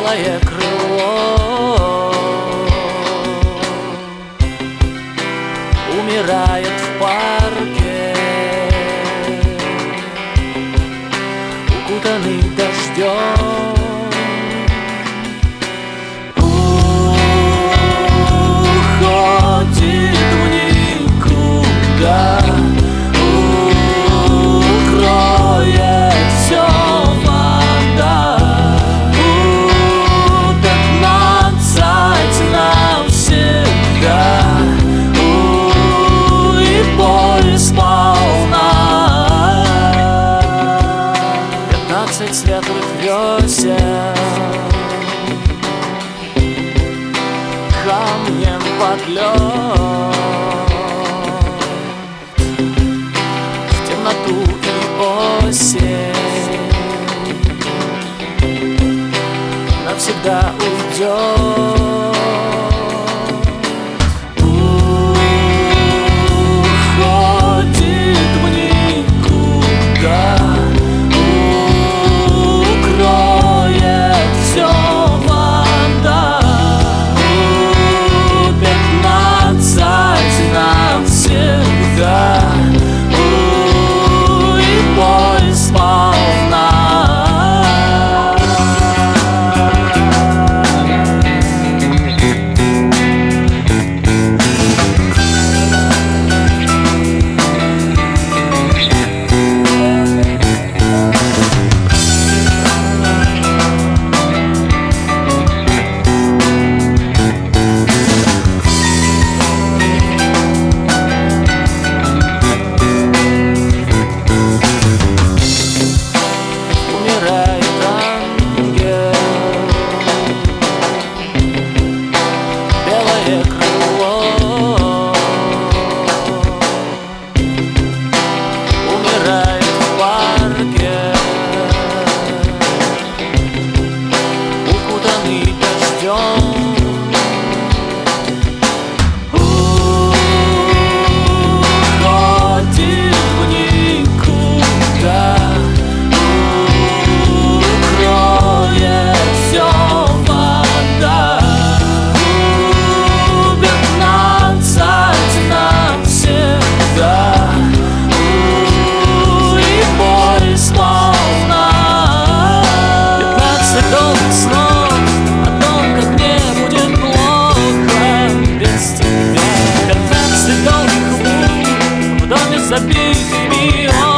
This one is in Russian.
белое крыло умирает в парке, укутанный дождем. Уходит в никуда, укроет все вода. У-15 навсегда, и боль сполна. 15 светлых весен камнем под лед, в темноту и осень навсегда уйдет. Уходит в никуда, укроет все вода. У-15 навсегда, и боль сполна. Забитыми